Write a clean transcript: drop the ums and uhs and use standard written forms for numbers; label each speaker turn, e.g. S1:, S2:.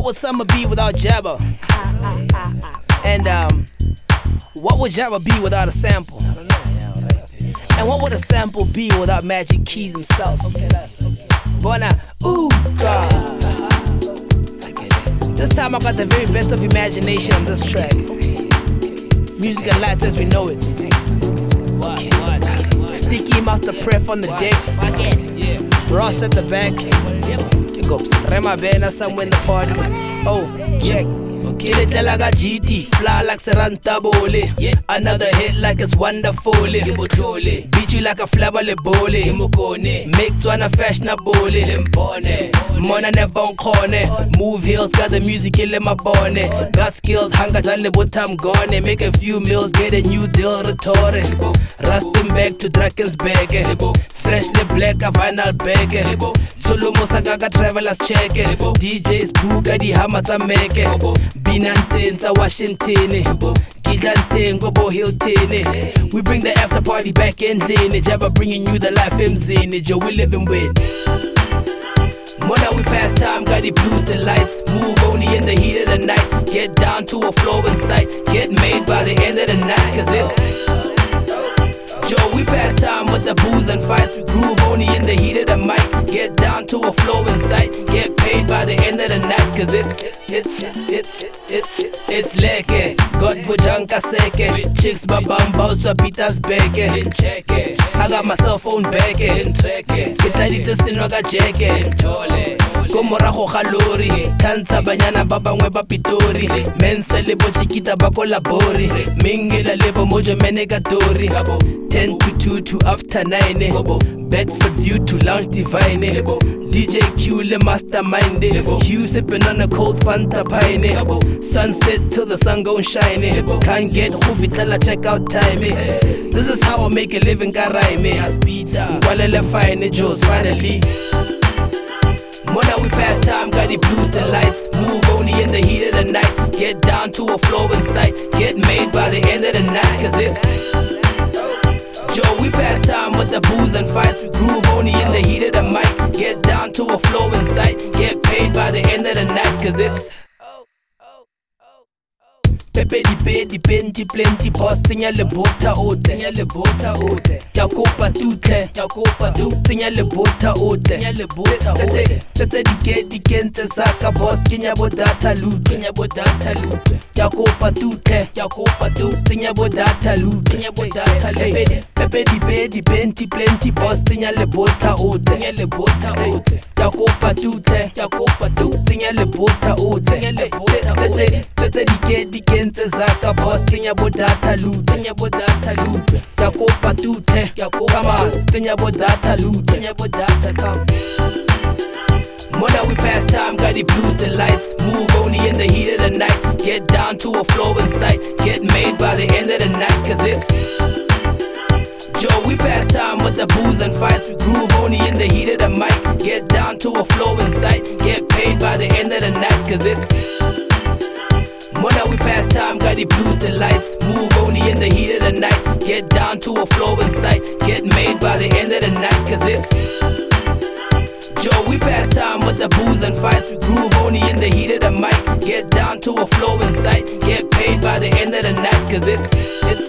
S1: would summer be without Jabba? And what would Jabba be without a sample? And what would a sample be without Magic Keys himself? Bona, ooh, God. This time I got the very best of imagination on this track. Music and lights as we know it. Sticky Master Pref on the decks. Ross at the back. Rema Bena somewhere in the party. Oh, check. Kill it like a GT, fly like Seranta Bole. Another hit like it's wonderful. Beat you like a flabale bole. Make Twana fashionable. Mona never on corner. Move hills, got the music in my bonnet. Got skills, hanga jale botam gone. Make a few meals, get a new deal retore. Rustin back to Drakensberg. Freshly black, a vinyl bag. Solo Mosagaga travelers check. DJs Buga di Hamata make. Binantenza Washington. Gigantengo Bo Hilton. We bring the after party back in then. Jabba bringing you the life MZ. Joe we living with. Mona we pass time, got the blues, the lights. Move only in the heat of the night. Get down to a flow in sight. Get made by the end of the night. Cause it's Joe, we pass time with the booze and fights. We groove only in the heat of the mic. Get down to a flow in sight. Get paid by the end of the night. Cause it's leke. God Bojanka seke. Chicks babamba to Peter's beke. I got my cell phone back. Kitadita sinoga jeke. Komorago galori. Tanza banyana babangwe ba pitori. Mense lebo chikita bako labori. Mingela lebo mojo menegatori. 10 to 2 to after 9. Bedford view to lounge divine. DJ Q le mastermind. You sipping on a cold Fanta pine. Sunset till the sun gon' shine. Can't get Huvitala check out time. This is how I make a living karaime. Walele fine Joe's finally. Mona we pass time, got the blues, the lights. Move only in the heat of the night. Get down to a flow in sight. Get made by the end of the night. Cause it's Joe, we pass time with the booze and fights. We groove only in the heat of the mic. Get down to a flow in sight. Get paid by the end of the night. Cause it's Pepe dipenti plenty boss. Tinya le bota ote. Yakopa tute. Tinya le bota ote. Tete dikente saka boss. Kinya bodata loot. Yakopa tute. Tinya bodata loot. Pepe dipenti plenty boss. Tinya le bota ote. Yakopa tute. Tinya le bota ote. Tete dikente Zaka boss, Kenya bodata loot. Yakopa tute, come on, Kenya bodata loot. Come. Mona we pass time, got the blues, the lights. Move only in the heat of the night. Get down to a flow in sight. Get made by the end of the night. Cause it's Joe, we pass time with the booze and fights. We groove only in the heat of the mic. Get down to a flow in sight. Get paid by the end of the night. Cause it's Mona we pass time, got the blues, the lights. Move only in the heat of the night. Get down to a flow in sight. Get made by the end of the night. Cause it's Joe, we pass time with the booze and fights. We groove only in the heat of the mic. Get down to a flow in sight. Get paid by the end of the night. Cause it's